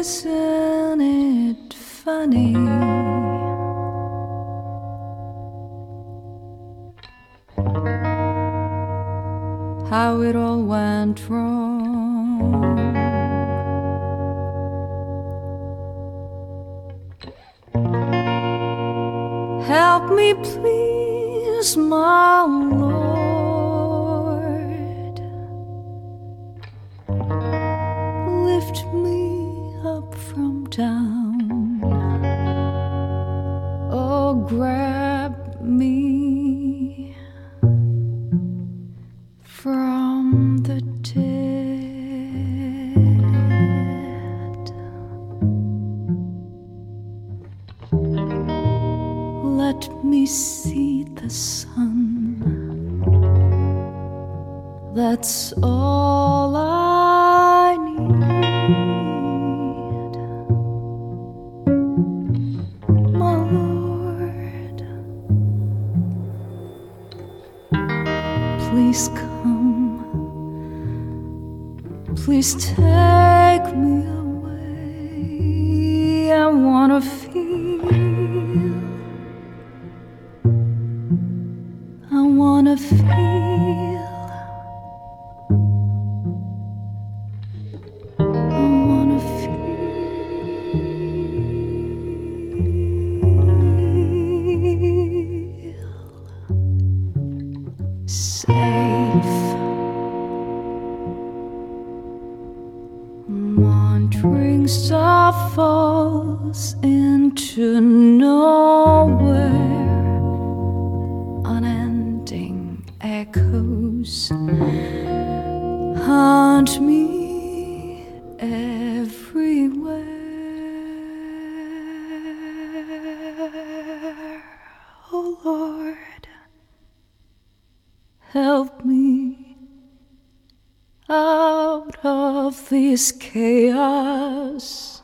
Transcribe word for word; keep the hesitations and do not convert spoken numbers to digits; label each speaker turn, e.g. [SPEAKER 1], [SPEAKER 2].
[SPEAKER 1] Isn't it funny? How it all went wrong. Help me, please, my Lord. Lift me up from down. Oh, grab me from the dead. Let me see the sun. That's all I need, my Lord. Please come, please take me away. I wanna feel, I wanna feel, I wanna feel safe. Wandering star falls into nowhere. Unending echoes haunt me everywhere. Oh Lord, help me out of this chaos.